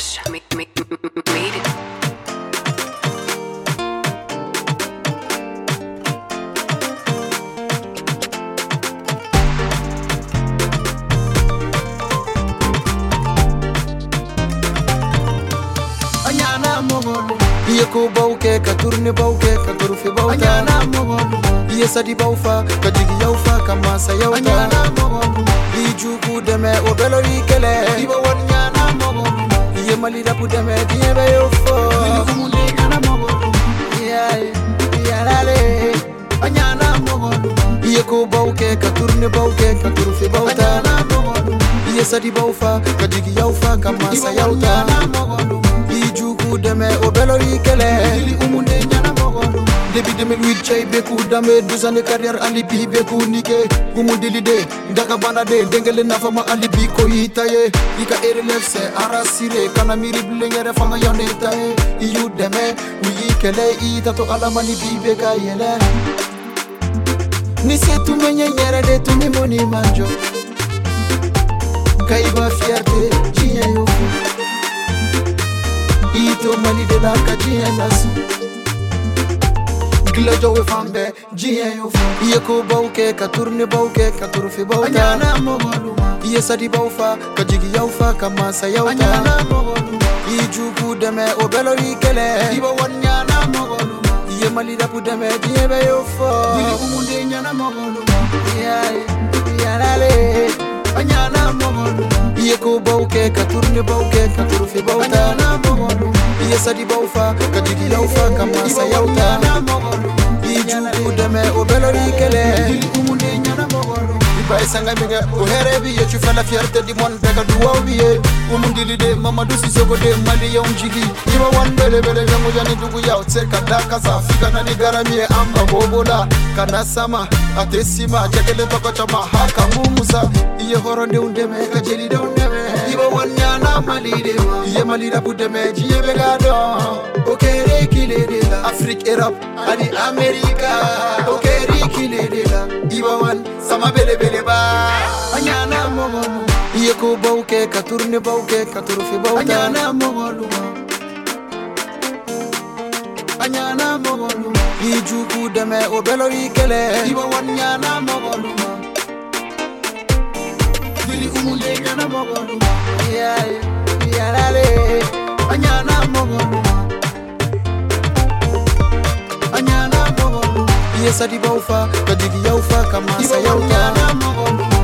Fresh made it. Anyana mogolu iye ko bauke ka turne bauke ka turfi bauta anyana mogolu iye sadi baufa ka digi yaufa ka masa yauta anyana mogolu ijuku deme obelori kele ibo wanyana mogolu iye malida pu deme diye be yofo kumule kana mogolu iya lale anyana mogolu iye ko bauke ka turne bauke ka turfi bauta anyana mogolu iye sadi baufa ka digi yaufa ka masa yauta anyana mogolu ijuku deme obelori kele ili umunde nyana mogolu depuis 2008 chay beku dame 12 ans de carrière alibi beku nike umundi lide ndaka bana de dengele nafama alibi ko yitaye ika erelef se arasire kana miri blengere fama yone taye iyu deme uyi kele ita to alamani bibe ka yele ni se tu menye nyere de tu ni moni manjo kaiba fierté jiye yofu ito mali de la kajie nasu Gilajo we fambe jiye yofu iye ko bauke ka turne bauke ka turfi bauta anyana mogolu iye sadi baufa ka jigi yaufa ka masa yauta anyana mogolu ijuku deme obelori kele ibo wanyana mogolu iye mali da pu deme jiye be yofo dili umunde nyana mogolu ya lale anyana mogolu iye ko bauke ka turne bauke ka turfi bauta anyana mogolu iye sadi baufa ka jigi yaufa ka masa yauta anyana mogolu ijuku deme obelori kele umunde nyana mogolu ibai sanga miga o herebi ye tu fais la fierté du monde bega duwa biye umundi lide Mamadou Sissoko de mali ya unjigi iba wan bele bele jango jani dugu ya otseka daka sa afrika na ni garamie amba bobola kana sama atesima jakele toko chama haka mumusa iye horonde undeme ka jeli de undeme iba wan nyana mali de ma iye mali da budeme jiye bega do okere kile de la Afrique Europe ali America okere kile de la iba wan sama bele bele ba anyana mogolu iye ko bauke ka turne bauke ka turfi bauta anyana mogolu anyana mogolu ijuku deme obelori kele iba wanyana mogolu dili umunde nyana mogolu ya lale anyana mogolu anyana mogolu iye sadi baufa ka digi yaufa ka masa yauta anyana mogolu